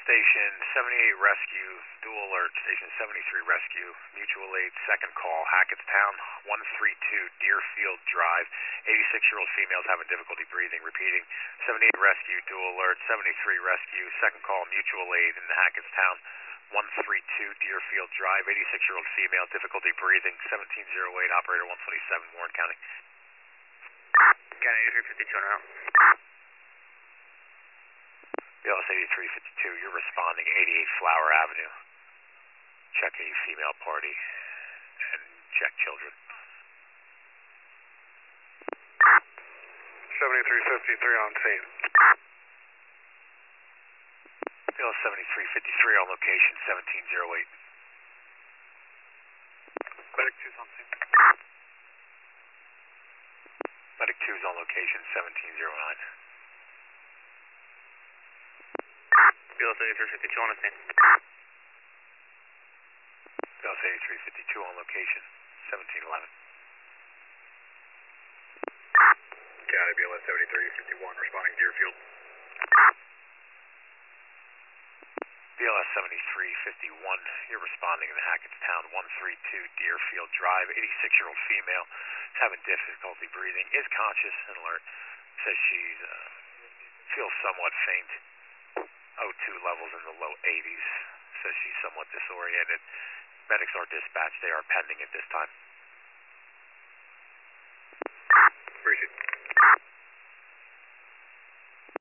Station 78 Rescue, dual alert, Station 73 Rescue, mutual aid, second call, Hackettstown, 132 Deerfield Drive, 86-year-old females having difficulty breathing, repeating, 78 Rescue, dual alert, 73 Rescue, second call, mutual aid in Hackettstown, 132 Deerfield Drive, 86-year-old female, difficulty breathing, 1708, operator 127, Warren County. County 8352 on out. BLS 8352, you're responding 88 Flower Avenue. Check a female party and check children. 7353 on scene. BLS 7353 on location 1708. Medic 2's on scene. Medic 2's on location 1709. BLS 8352 on scene. BLS 8352 on location 1711. County BLS 7351 responding Deerfield. BLS 7351, you're responding in Hackettstown, 132 Deerfield Drive, 86-year-old female, is having difficulty breathing, is conscious and alert, says she feels somewhat faint, O2 levels in the low 80s, says she's somewhat disoriented. Medics are dispatched, they are pending at this time.